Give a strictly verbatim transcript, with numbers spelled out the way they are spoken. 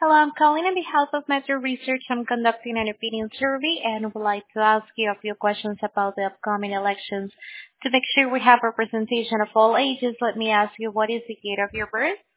Hello, I'm calling on behalf of Metro Research. I'm conducting an opinion survey and would like to ask you a few questions about the upcoming elections. To make sure we have representation of all ages, let me ask you, what is the year of your birth?